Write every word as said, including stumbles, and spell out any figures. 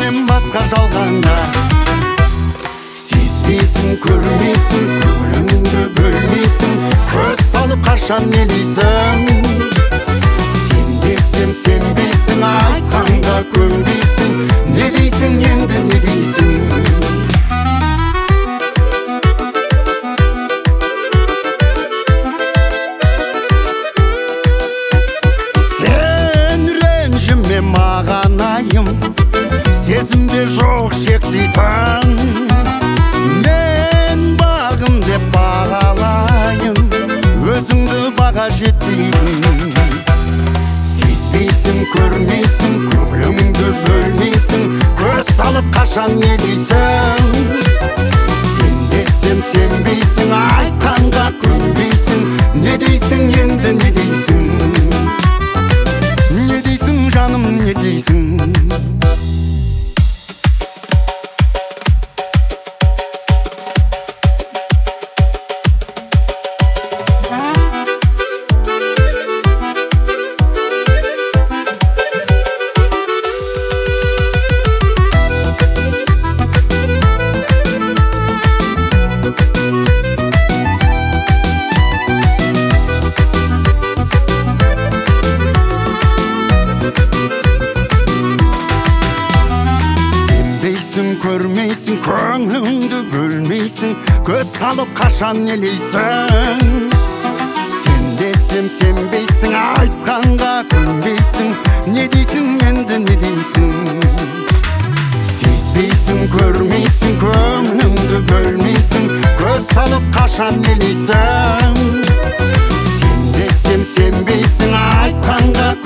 сенен басқа жалғанда. Сезбейсің, көрмейсің, көңіліңді бөлмейсің, көз салып қашан елейсің. Сен десем сенбейсің, айтқанға көнбейсің, не дейсің енді, не дейсің? Маған айым, сезімде жоқ шек дейтін. Мен бағым деп бағалайын, өзіңді баға жетпейтін. Сезбейсің, көрмейсің, көңіліңді бөлмейсің, көз салып қашан елейсің. Сен десем сенбейсің, айтқанға көнбейсің, не дейсің енді, не дейсің? Жаным, не дейсің? Көрмейсің, көңіліңді бөлмейсің, көз қалып қашан елейсің. Сен десем сенбейсің, айтқанға көнбейсің, не дейсің енді, не дейсің? Сезбейсің, көрмейсің, көңіліңді бөлмейсің, көз қалып қашан елейсің. Сен десем сенбейсің, айтқанға